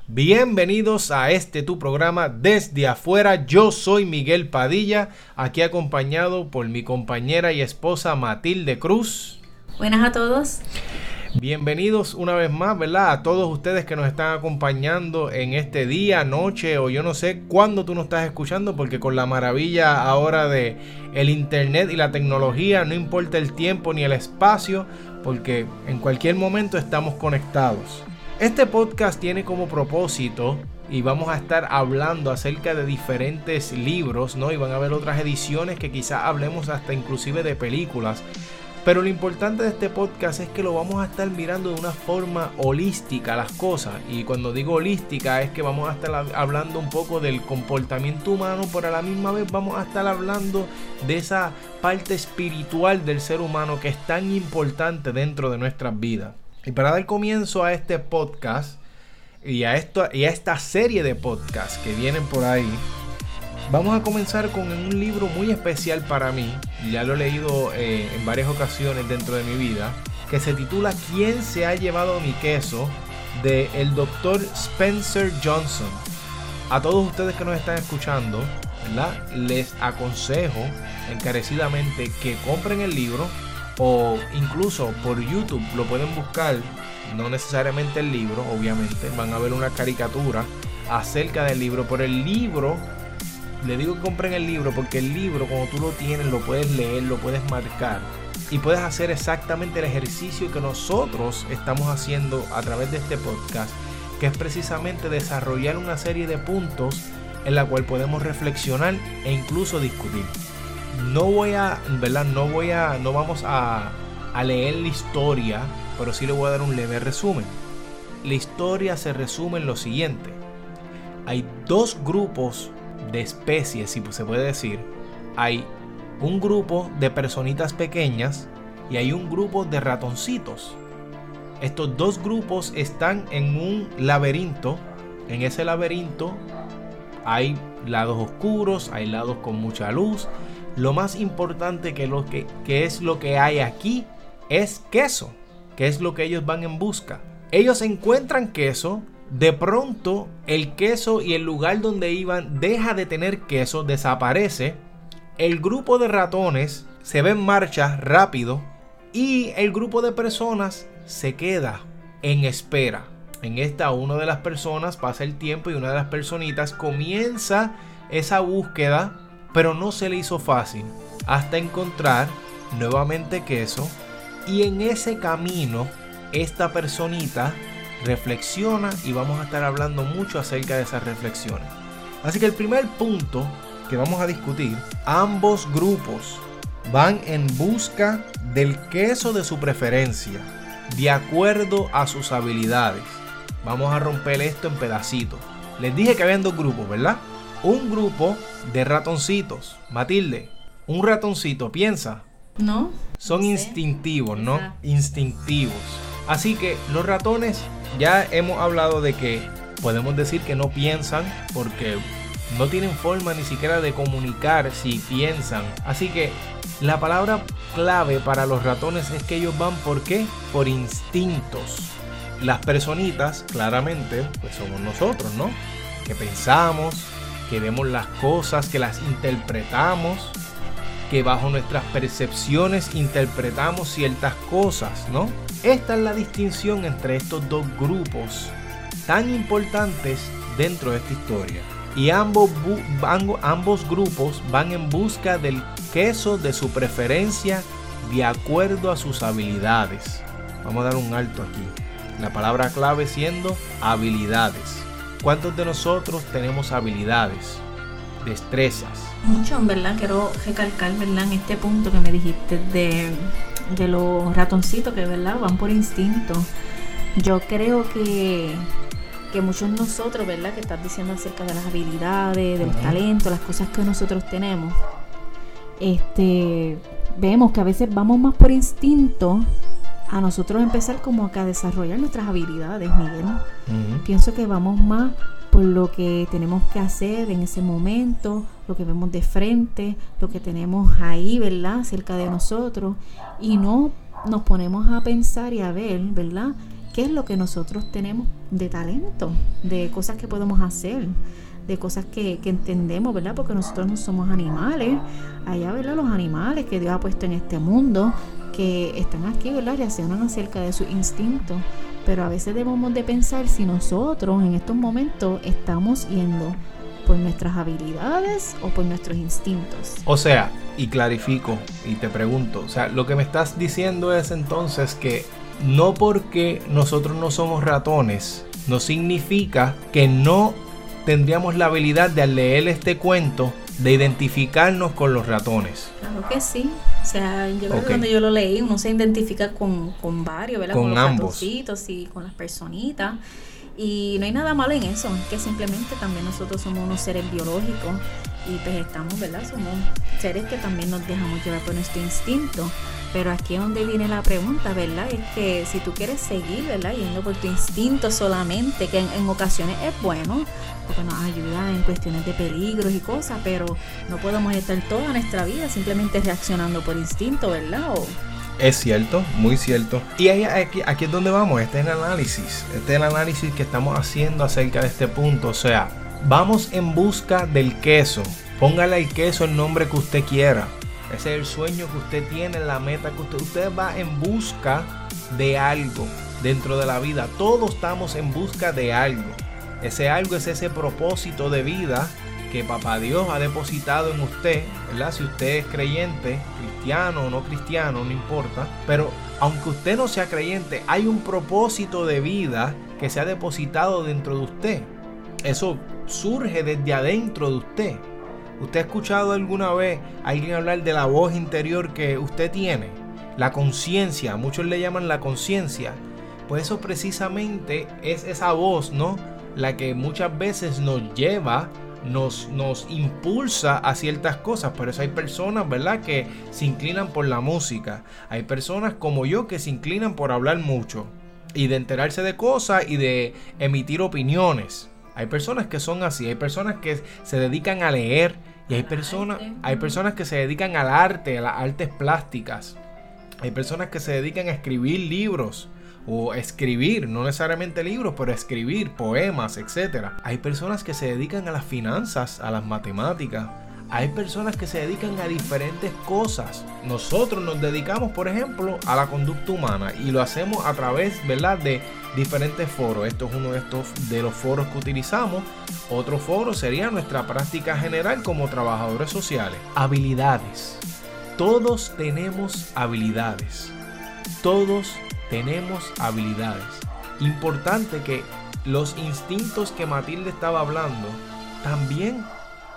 Bienvenidos a tu programa Desde Afuera. Yo soy Miguel Padilla, aquí acompañado por mi compañera y esposa Matilde Cruz. Buenas a todos. Bienvenidos una vez más, ¿verdad? A todos ustedes que nos están acompañando en este día, noche o yo no sé cuándo tú nos estás escuchando, porque con la maravilla ahora de el internet y la tecnología, no importa el tiempo ni el espacio, porque en cualquier momento estamos conectados. Este podcast tiene como propósito, y vamos a estar hablando acerca de diferentes libros, ¿no? Y van a haber otras ediciones que quizás hablemos hasta inclusive de películas. Pero lo importante de este podcast es que lo vamos a estar mirando de una forma holística las cosas. Y cuando digo holística es que vamos a estar hablando un poco del comportamiento humano, pero a la misma vez vamos a estar hablando de esa parte espiritual del ser humano que es tan importante dentro de nuestras vidas. Y para dar comienzo a este podcast y a esta serie de podcasts que vienen por ahí, vamos a comenzar con un libro muy especial para mí. Ya lo he leído en varias ocasiones dentro de mi vida, que se titula ¿Quién se ha llevado mi queso?, de el doctor Spencer Johnson. A todos ustedes que nos están escuchando, ¿verdad?, les aconsejo encarecidamente que compren el libro, o incluso por YouTube lo pueden buscar. No necesariamente el libro, obviamente van a ver una caricatura acerca del libro, pero el libro, le digo que compren el libro porque el libro, cuando tú lo tienes, lo puedes leer, lo puedes marcar y puedes hacer exactamente el ejercicio que nosotros estamos haciendo a través de este podcast, que es precisamente desarrollar una serie de puntos en la cual podemos reflexionar e incluso discutir. No vamos a leer la historia, pero sí le voy a dar un leve resumen. La historia se resume en lo siguiente: hay dos grupos de especies, si se puede decir. Hay un grupo de personitas pequeñas y hay un grupo de ratoncitos. Estos dos grupos están en un laberinto. En ese laberinto hay lados oscuros, hay lados con mucha luz. Lo más importante que es lo que hay aquí es queso, que es lo que ellos van en busca. Ellos encuentran queso. De pronto el queso y el lugar donde iban deja de tener queso, desaparece. El grupo de ratones se ve en marcha rápido y el grupo de personas se queda en espera. En esta, una de las personas pasa el tiempo y una de las personitas comienza esa búsqueda, pero no se le hizo fácil hasta encontrar nuevamente queso. Y en ese camino esta personita reflexiona y vamos a estar hablando mucho acerca de esas reflexiones. Así que el primer punto que vamos a discutir: ambos grupos van en busca del queso de su preferencia, de acuerdo a sus habilidades. Vamos a romper esto en pedacitos. Les dije que habían dos grupos, ¿verdad? Un grupo de ratoncitos. Matilde, un ratoncito, piensa. No. Son instintivos, ¿no? Exacto. Instintivos. Así que los ratones, ya hemos hablado de que podemos decir que no piensan porque no tienen forma ni siquiera de comunicar si piensan. Así que la palabra clave para los ratones es que ellos van ¿por qué? Por instintos. Las personitas, claramente, pues somos nosotros, ¿no? Que pensamos, que vemos las cosas, que las interpretamos, que bajo nuestras percepciones interpretamos ciertas cosas, ¿no? Esta es la distinción entre estos dos grupos tan importantes dentro de esta historia. Y ambos grupos van en busca del queso de su preferencia de acuerdo a sus habilidades. Vamos a dar un alto aquí. La palabra clave siendo habilidades. ¿Cuántos de nosotros tenemos habilidades? Destrezas. Mucho, en verdad, quiero recalcar, ¿verdad?, en este punto que me dijiste de los ratoncitos que, ¿verdad?, van por instinto. Yo creo que muchos de nosotros, ¿verdad?, que estás diciendo acerca de las habilidades, de los talentos, las cosas que nosotros tenemos, vemos que a veces vamos más por instinto a nosotros empezar como que a desarrollar nuestras habilidades, Miguel. Pienso que vamos más por lo que tenemos que hacer en ese momento, lo que vemos de frente, lo que tenemos ahí, ¿verdad?, cerca de nosotros, y no nos ponemos a pensar y a ver, ¿verdad?, qué es lo que nosotros tenemos de talento, de cosas que podemos hacer, de cosas que entendemos, ¿verdad? Porque nosotros no somos animales. Allá, ¿verdad? Los animales que Dios ha puesto en este mundo, que están aquí, ¿verdad? Reaccionan acerca de sus instintos. Pero a veces debemos de pensar si nosotros en estos momentos estamos yendo por nuestras habilidades o por nuestros instintos. O sea, y clarifico y te pregunto, o sea, lo que me estás diciendo es entonces que no porque nosotros no somos ratones, no significa que no tendríamos la habilidad de al leer este cuento de identificarnos con los ratones. Claro que sí. O sea, yo creo que cuando yo lo leí, uno se identifica con varios, ¿verdad? Con los ratoncitos y con las personitas. Y no hay nada malo en eso, que simplemente también nosotros somos unos seres biológicos y pues estamos, ¿verdad? Somos seres que también nos dejamos llevar por nuestro instinto. Pero aquí es donde viene la pregunta, ¿verdad? Es que si tú quieres seguir, ¿verdad? Yendo por tu instinto solamente, que en ocasiones es bueno, porque nos ayuda en cuestiones de peligros y cosas, pero no podemos estar toda nuestra vida simplemente reaccionando por instinto, ¿verdad? Es cierto, muy cierto. Y aquí es donde vamos, este es el análisis. Este es el análisis que estamos haciendo acerca de este punto. O sea, vamos en busca del queso. Póngale al queso el nombre que usted quiera. Ese es el sueño que usted tiene, la meta que usted va en busca de algo dentro de la vida. Todos estamos en busca de algo. Ese algo es ese propósito de vida que Papá Dios ha depositado en usted, ¿verdad? Si usted es creyente, cristiano o no cristiano, no importa. Pero aunque usted no sea creyente, hay un propósito de vida que se ha depositado dentro de usted. Eso surge desde adentro de usted. ¿Usted ha escuchado alguna vez a alguien hablar de la voz interior que usted tiene? La conciencia, muchos le llaman la conciencia. Pues eso precisamente es esa voz, ¿no? La que muchas veces nos lleva, nos impulsa a ciertas cosas. Por eso hay personas, ¿verdad?, que se inclinan por la música. Hay personas como yo que se inclinan por hablar mucho y de enterarse de cosas y de emitir opiniones. Hay personas que son así, hay personas que se dedican a leer y hay personas que se dedican al arte, a las artes plásticas. Hay personas que se dedican a escribir libros o escribir, no necesariamente libros, pero escribir poemas, etc. Hay personas que se dedican a las finanzas, a las matemáticas. Hay personas que se dedican a diferentes cosas. Nosotros nos dedicamos, por ejemplo, a la conducta humana y lo hacemos a través, ¿verdad?, de diferentes foros. Esto es uno de los foros que utilizamos. Otro foro sería nuestra práctica general como trabajadores sociales. Habilidades. Todos tenemos habilidades. Todos tenemos habilidades. Importante que los instintos que Matilde estaba hablando también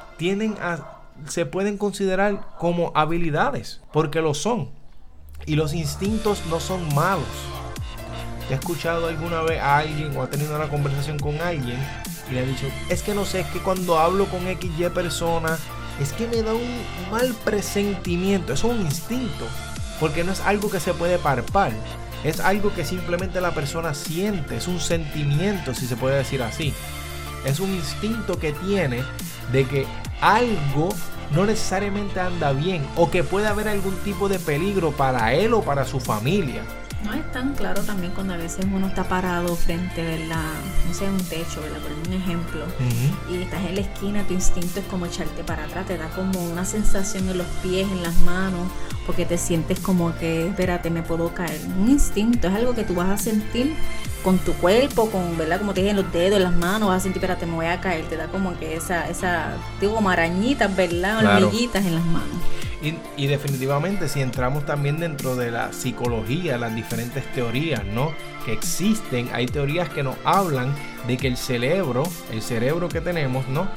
se pueden considerar como habilidades, porque lo son. Y los instintos no son malos. ¿Te has escuchado alguna vez a alguien o ha tenido una conversación con alguien y le ha dicho, es que no sé, es que cuando hablo con XY persona, es que me da un mal presentimiento? Eso es un instinto, porque no es algo que se puede palpar. Es algo que simplemente la persona siente, es un sentimiento, si se puede decir así. Es un instinto que tiene de que algo no necesariamente anda bien o que puede haber algún tipo de peligro para él o para su familia. No es tan claro también cuando a veces uno está parado frente, ¿verdad?, no sé, un techo, ¿verdad?, por un ejemplo, y estás en la esquina, tu instinto es como echarte para atrás, te da como una sensación en los pies, en las manos, porque te sientes como que, espérate, me puedo caer. Un instinto es algo que tú vas a sentir con tu cuerpo, ¿verdad?, como te dije, en los dedos, en las manos, vas a sentir, espérate, me voy a caer, te da como que esa digo, como arañitas, ¿verdad?, claro, hormiguitas en las manos. Y definitivamente, si entramos también dentro de la psicología, las diferentes teorías, ¿no?, que existen, hay teorías que nos hablan de que el cerebro que tenemos, ¿no?,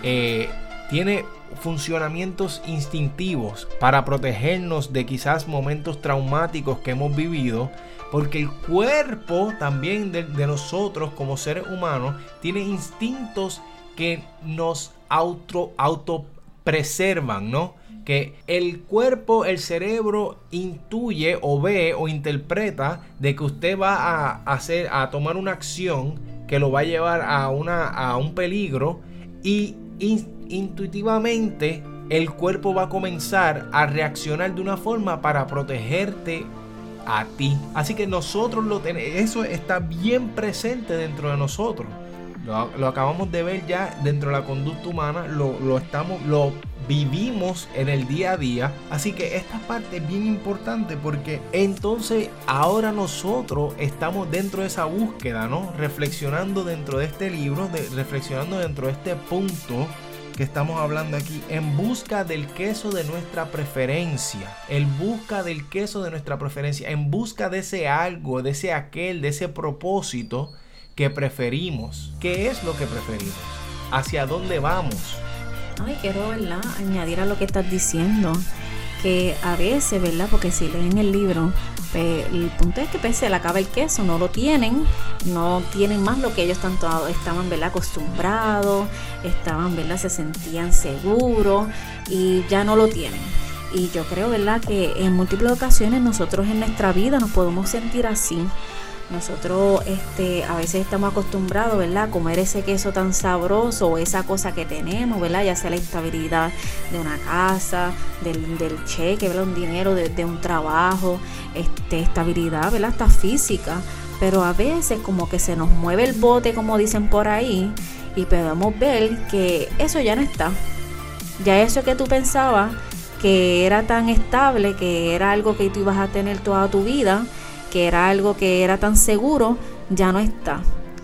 tiene funcionamientos instintivos para protegernos de quizás momentos traumáticos que hemos vivido, porque el cuerpo también de nosotros como seres humanos tiene instintos que nos autopreservan, ¿no? Que el cuerpo, el cerebro intuye o ve o interpreta de que usted va a tomar una acción que lo va a llevar a un peligro, y intuitivamente el cuerpo va a comenzar a reaccionar de una forma para protegerte a ti. Así que nosotros eso está bien presente dentro de nosotros. Lo acabamos de ver ya dentro de la conducta humana, lo vivimos en el día a día. Así que esta parte es bien importante, porque entonces ahora nosotros estamos dentro de esa búsqueda, ¿no? Reflexionando dentro de este libro, reflexionando dentro de este punto que estamos hablando aquí, en busca del queso de nuestra preferencia, en busca del queso de nuestra preferencia, en busca de ese algo, de ese aquel, de ese propósito que preferimos. ¿Qué es lo que preferimos? ¿Hacia dónde vamos? Ay, quiero, ¿verdad?, añadir a lo que estás diciendo, que a veces, ¿verdad?, porque si leen el libro, el punto es que se le acaba el queso, no lo tienen, no tienen más lo que ellos estaban, ¿verdad?, acostumbrados, ¿verdad?, se sentían seguros y ya no lo tienen. Y yo creo, ¿verdad?, que en múltiples ocasiones nosotros en nuestra vida nos podemos sentir así. Nosotros a veces estamos acostumbrados, ¿verdad?, a comer ese queso tan sabroso o esa cosa que tenemos, ¿verdad?, ya sea la estabilidad de una casa, del cheque, ¿verdad?, un dinero, de un trabajo, estabilidad, ¿verdad?, hasta física. Pero a veces como que se nos mueve el bote, como dicen por ahí, y podemos ver que eso ya no está. Ya eso que tú pensabas que era tan estable, que era algo que tú ibas a tener toda tu vida, que era algo que era tan seguro, ya no está.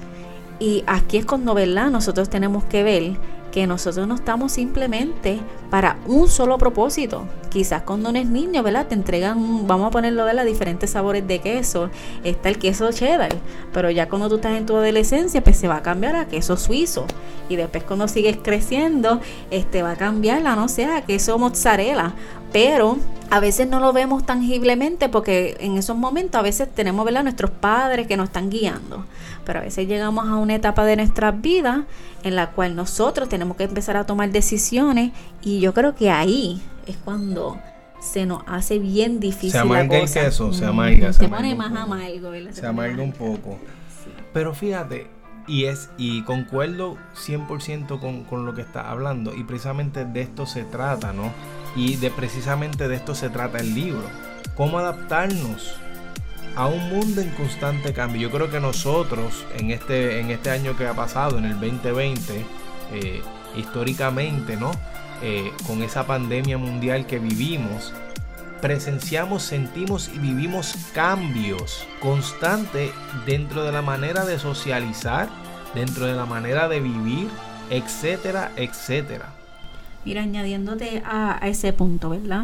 Y aquí es cuando, ¿verdad?, nosotros tenemos que ver que nosotros no estamos simplemente para un solo propósito. Quizás cuando uno es niño, ¿verdad?, te entregan, vamos a ponerlo, ¿verdad?, diferentes sabores de queso. Está el queso cheddar, pero ya cuando tú estás en tu adolescencia, pues se va a cambiar a queso suizo. Y después cuando sigues creciendo, va a cambiar a, no sé, a queso mozzarella. Pero a veces no lo vemos tangiblemente, porque en esos momentos a veces tenemos, ¿verdad?, nuestros padres que nos están guiando. Pero a veces llegamos a una etapa de nuestras vidas en la cual nosotros tenemos que empezar a tomar decisiones, y yo creo que ahí es cuando se nos hace bien difícil. Se amarga la cosa. El queso, se amarga. Se pone más amargo, ¿verdad? Se amarga un poco. Sí. Pero fíjate, y concuerdo 100% con lo que estás hablando, y precisamente de esto se trata, ¿no? Y precisamente de esto se trata el libro. Cómo adaptarnos a un mundo en constante cambio. Yo creo que nosotros en este año que ha pasado, en el 2020, históricamente, ¿no?, con esa pandemia mundial que vivimos, presenciamos, sentimos y vivimos cambios constantes dentro de la manera de socializar, dentro de la manera de vivir, etcétera, etcétera. Mira, añadiéndote a ese punto, ¿verdad?,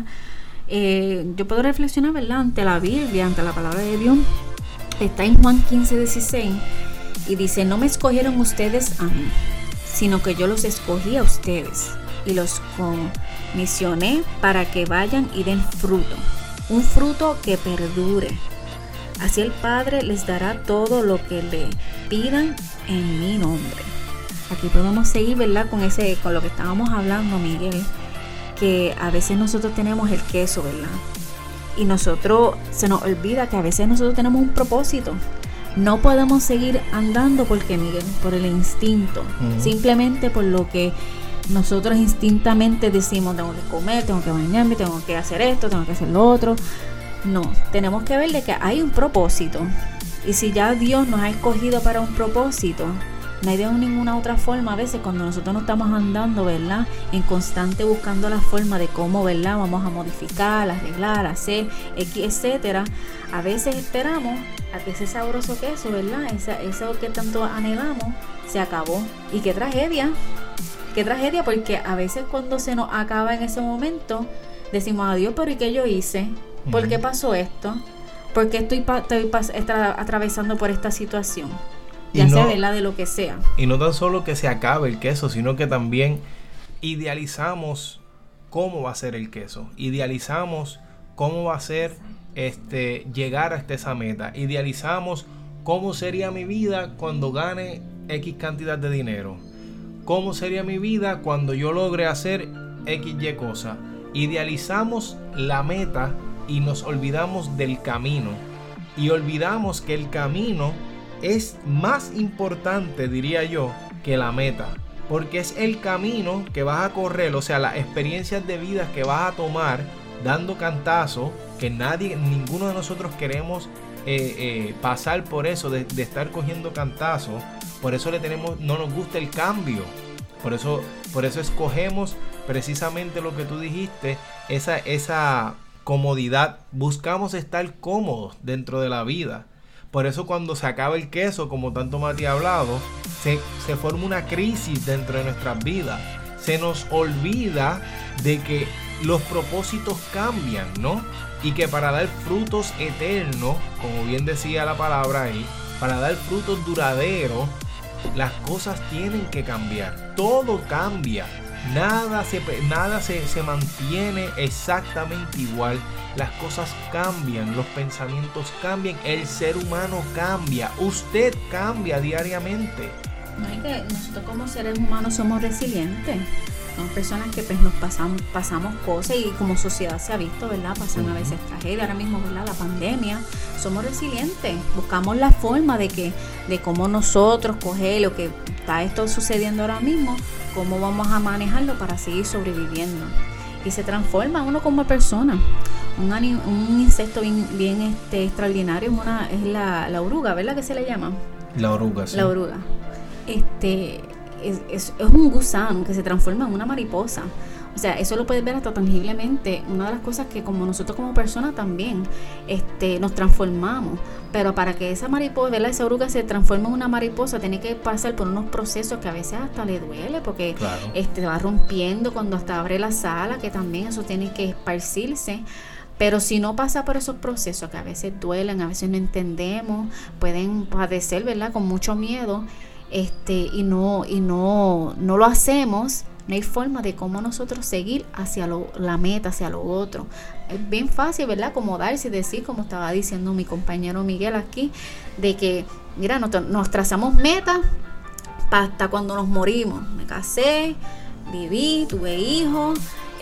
yo puedo reflexionar, ¿verdad?, ante la Biblia, ante la palabra de Dios. Está en Juan 15:16 y dice: no me escogieron ustedes a mí, sino que yo los escogí a ustedes y los comisioné para que vayan y den fruto, un fruto que perdure. Así el Padre les dará todo lo que le pidan en mi nombre. Aquí podemos seguir, ¿verdad?, con lo que estábamos hablando, Miguel, que a veces nosotros tenemos el queso, ¿verdad?, y nosotros se nos olvida que a veces nosotros tenemos un propósito. No podemos seguir andando porque, Miguel, por el instinto, simplemente por lo que nosotros instintamente decimos: tengo que comer, tengo que bañarme, tengo que hacer esto, tengo que hacer lo otro. No, tenemos que ver de que hay un propósito, y si ya Dios nos ha escogido para un propósito, no hay de ninguna otra forma. A veces cuando nosotros no estamos andando, ¿verdad?, en constante buscando la forma de cómo, ¿verdad?, vamos a modificar, arreglar, hacer, etcétera, a veces esperamos a que ese sabroso queso, ¿verdad?, eso que tanto anhelamos, se acabó. Y qué tragedia, porque a veces cuando se nos acaba en ese momento, decimos: adiós, pero ¿y qué yo hice? ¿Por qué pasó esto? ¿Por qué estoy atravesando por esta situación? Ya sea, ¿verdad?, de lo que sea. Y no tan solo que se acabe el queso, sino que también idealizamos cómo va a ser el queso. Idealizamos cómo va a ser llegar hasta esa meta. Idealizamos cómo sería mi vida cuando gane X cantidad de dinero. Cómo sería mi vida cuando yo logre hacer XY cosa. Idealizamos la meta y nos olvidamos del camino. Y olvidamos que el camino es más importante, diría yo, que la meta, porque es el camino que vas a correr, o sea, las experiencias de vida que vas a tomar dando cantazos, que ninguno de nosotros queremos pasar por eso, de estar cogiendo cantazos. Por eso no nos gusta el cambio. Por eso escogemos precisamente lo que tú dijiste, esa comodidad. Buscamos estar cómodos dentro de la vida. Por eso cuando se acaba el queso, como tanto Mati ha hablado, se forma una crisis dentro de nuestras vidas. Se nos olvida de que los propósitos cambian, ¿no? Y que para dar frutos eternos, como bien decía la palabra ahí, para dar frutos duraderos, las cosas tienen que cambiar. Todo cambia. Nada se mantiene exactamente igual. Las cosas cambian, los pensamientos cambian, el ser humano cambia, usted cambia diariamente. No es que nosotros como seres humanos somos resilientes. Somos personas que pues nos pasamos cosas y como sociedad se ha visto, ¿verdad? Pasan a veces tragedias, ahora mismo, ¿verdad? La pandemia. Somos resilientes, buscamos la forma de cómo nosotros coger lo que está esto sucediendo ahora mismo, cómo vamos a manejarlo para seguir sobreviviendo. Y se transforma uno como persona. Un insecto bien extraordinario es la oruga, ¿verdad que se le llama? La oruga, sí. La oruga. Es un gusano que se transforma en una mariposa. O sea, eso lo puedes ver hasta tangiblemente. Una de las cosas que como nosotros como personas también nos transformamos. Pero para que esa mariposa, ¿verdad? Esa oruga se transforme en una mariposa, tiene que pasar por unos procesos que a veces hasta le duele, porque claro, va rompiendo cuando hasta abre la sala, que también eso tiene que esparcirse. Pero si no pasa por esos procesos que a veces duelen, a veces no entendemos, pueden padecer, ¿verdad? Con mucho miedo, y no lo hacemos, no hay forma de cómo nosotros seguir hacia la meta, hacia lo otro. Es bien fácil, ¿verdad? Acomodarse y decir, como estaba diciendo mi compañero Miguel aquí, de que, mira, nos trazamos metas hasta cuando nos morimos. Me casé, viví, tuve hijos,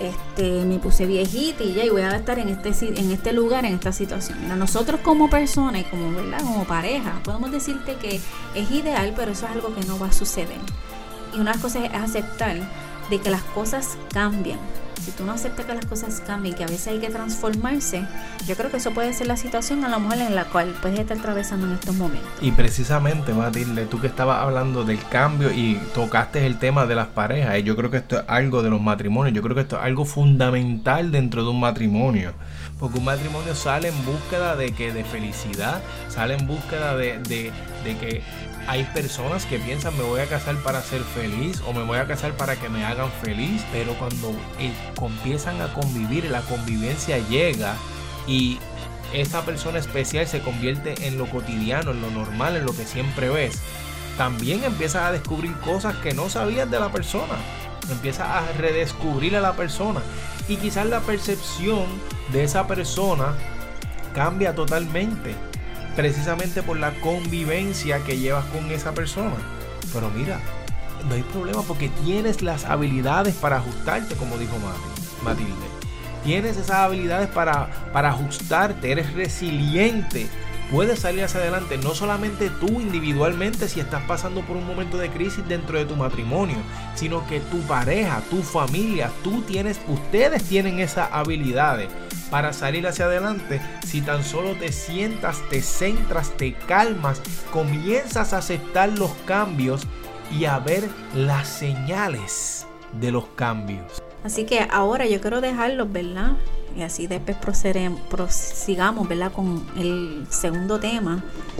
me puse viejita y ya, y voy a estar en este lugar, en esta situación. Mira, nosotros como personas y como, ¿verdad? Como pareja, podemos decirte que es ideal, pero eso es algo que no va a suceder. Y una cosa es aceptar de que las cosas cambian. Si tú no aceptas que las cosas cambien, que a veces hay que transformarse, yo creo que eso puede ser la situación a lo mejor en la cual puedes estar atravesando en estos momentos. Y precisamente, Matilde, tú que estabas hablando del cambio y tocaste el tema de las parejas, yo creo que esto es algo de los matrimonios, yo creo que esto es algo fundamental dentro de un matrimonio. Porque un matrimonio sale en búsqueda de felicidad, sale en búsqueda de que hay personas que piensan, me voy a casar para ser feliz o me voy a casar para que me hagan feliz, pero cuando empiezan a convivir, la convivencia llega y esa persona especial se convierte en lo cotidiano, en lo normal, en lo que siempre ves. También empiezas a descubrir cosas que no sabías de la persona, empiezas a redescubrir a la persona y quizás la percepción de esa persona cambia totalmente, precisamente por la convivencia que llevas con esa persona. Pero mira, no hay problema porque tienes las habilidades para ajustarte, como dijo Matilde. Tienes esas habilidades para ajustarte, eres resiliente, puedes salir hacia adelante, no solamente tú individualmente si estás pasando por un momento de crisis dentro de tu matrimonio, sino que tu pareja, tu familia, ustedes tienen esas habilidades para salir hacia adelante si tan solo te sientas, te centras, te calmas, comienzas a aceptar los cambios y a ver las señales de los cambios. Así que ahora yo quiero dejarlos, ¿verdad? Y así después prosigamos, ¿verdad? Con el segundo tema.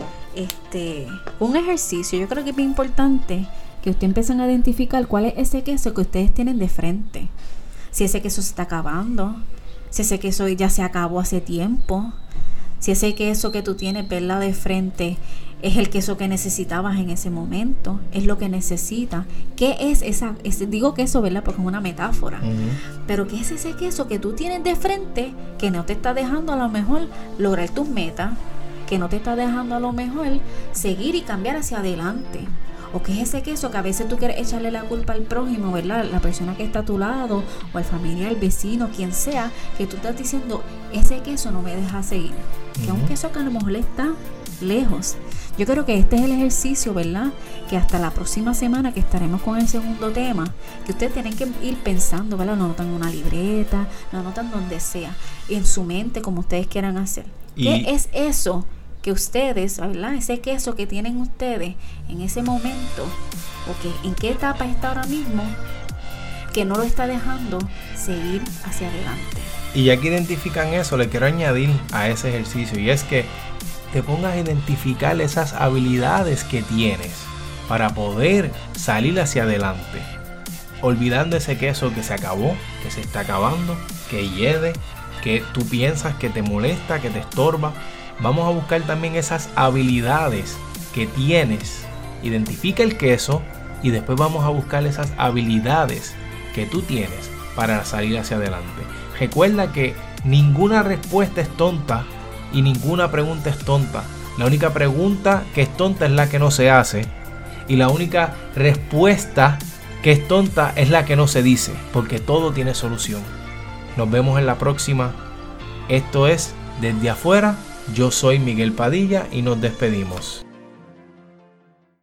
Un ejercicio, yo creo que es bien importante que ustedes empiecen a identificar cuál es ese queso que ustedes tienen de frente. Si ese queso se está acabando, si ese queso ya se acabó hace tiempo, si ese queso que tú tienes, ¿verdad?, de frente es el queso que necesitabas en ese momento, es lo que necesitas. ¿Qué es digo queso, ¿verdad?, porque es una metáfora, pero ¿qué es ese queso que tú tienes de frente que no te está dejando a lo mejor lograr tus metas, que no te está dejando a lo mejor seguir y cambiar hacia adelante? ¿O qué es ese queso que a veces tú quieres echarle la culpa al prójimo, ¿verdad?, la persona que está a tu lado, o al familiar, el vecino, quien sea, que tú estás diciendo, ese queso no me deja seguir, que es un queso que a lo mejor está lejos. Yo creo que este es el ejercicio, ¿verdad? Que hasta la próxima semana que estaremos con el segundo tema, que ustedes tienen que ir pensando, ¿verdad? Lo anotan en una libreta, lo anotan donde sea, en su mente, como ustedes quieran hacer. ¿Qué es eso que ustedes, ¿verdad? Ese queso que tienen ustedes en ese momento, o que en qué etapa está ahora mismo, que no lo está dejando seguir hacia adelante. Y ya que identifican eso, le quiero añadir a ese ejercicio, y es que te pongas a identificar esas habilidades que tienes para poder salir hacia adelante, olvidando ese queso que se acabó, que se está acabando, que hiede, que tú piensas que te molesta, que te estorba. Vamos a buscar también esas habilidades que tienes. Identifica el queso y después vamos a buscar esas habilidades que tú tienes para salir hacia adelante. Recuerda que ninguna respuesta es tonta y ninguna pregunta es tonta. La única pregunta que es tonta es la que no se hace, y la única respuesta que es tonta es la que no se dice, porque todo tiene solución. Nos vemos en la próxima. Esto es Desde Afuera. Yo soy Miguel Padilla y nos despedimos.